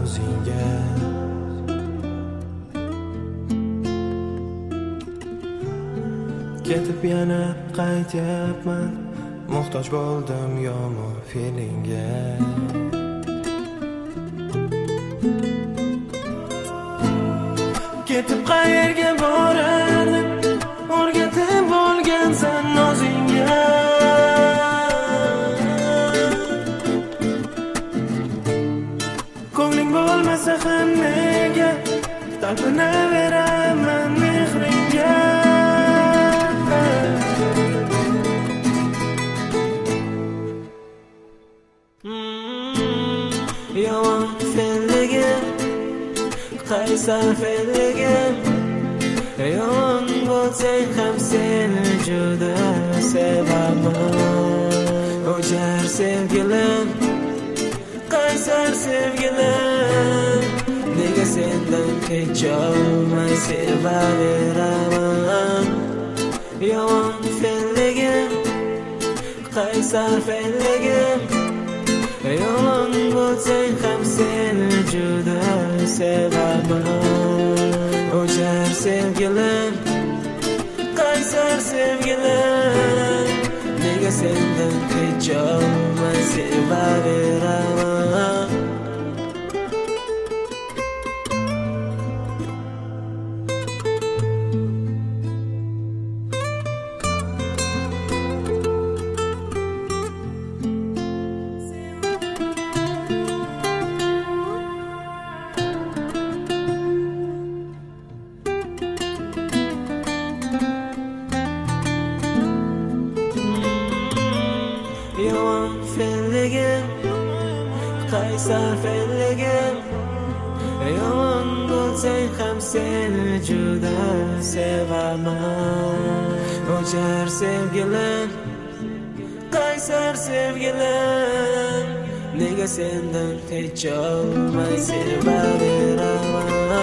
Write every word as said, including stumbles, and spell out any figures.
o'zingga. Ketib yana qaytyapman, muhtoj bo'ldim yomon feelingga. Ketib qayerga borardim, o'rgatib bo'lgansan o'zingga. Ko'ngling bo'lmasa ham nega talpinaveraman mehringga. Yomon fe'ligim, qaysar fe'ligim, yomon bo'lsang ham seni juda sevaman. O'jar sevgilim, qaysar sevgilim, nega sendan kecholmay sevaveraman. Yomon fe'ligim, qaysar fe'ligim, yomon bo'lsang ham seni juda sevaman. O'jar sevgilim, qaysar sevgilim, nega sendan kecholmay sevaveraman. Yomon fe'ligim, qaysar fe'ligim, yomon bo'lsang ham seni juda sevaman. O'jar sevgilim, qaysar sevgilim, nega sendan kecholmay sevaveraman.